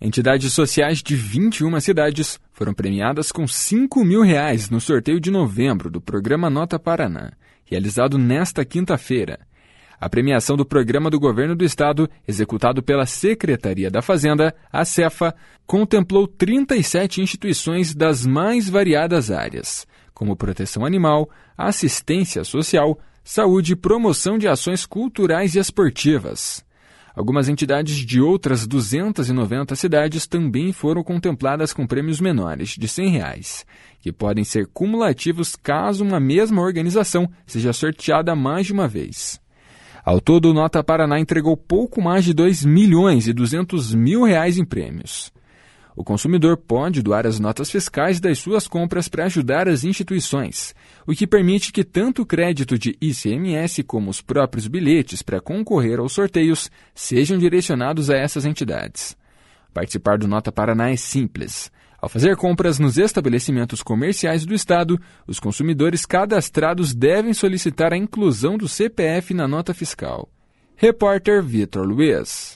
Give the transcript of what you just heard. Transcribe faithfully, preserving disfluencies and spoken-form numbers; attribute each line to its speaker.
Speaker 1: Entidades sociais de vinte e uma cidades foram premiadas com cinco mil reais no sorteio de novembro do Programa Nota Paraná, realizado nesta quinta-feira. A premiação do programa do Governo do Estado, executado pela Secretaria da Fazenda, a Cefa, contemplou trinta e sete instituições das mais variadas áreas, como proteção animal, assistência social, saúde e promoção de ações culturais e esportivas. Algumas entidades de outras duzentas e noventa cidades também foram contempladas com prêmios menores, de cem reais, que podem ser cumulativos caso uma mesma organização seja sorteada mais de uma vez. Ao todo, o Nota Paraná entregou pouco mais de dois milhões e duzentos mil reais em prêmios. O consumidor pode doar as notas fiscais das suas compras para ajudar as instituições, o que permite que tanto o crédito de I C M S como os próprios bilhetes para concorrer aos sorteios sejam direcionados a essas entidades. Participar do Nota Paraná é simples. Ao fazer compras nos estabelecimentos comerciais do Estado, os consumidores cadastrados devem solicitar a inclusão do C P F na nota fiscal. Repórter Vitor Luiz.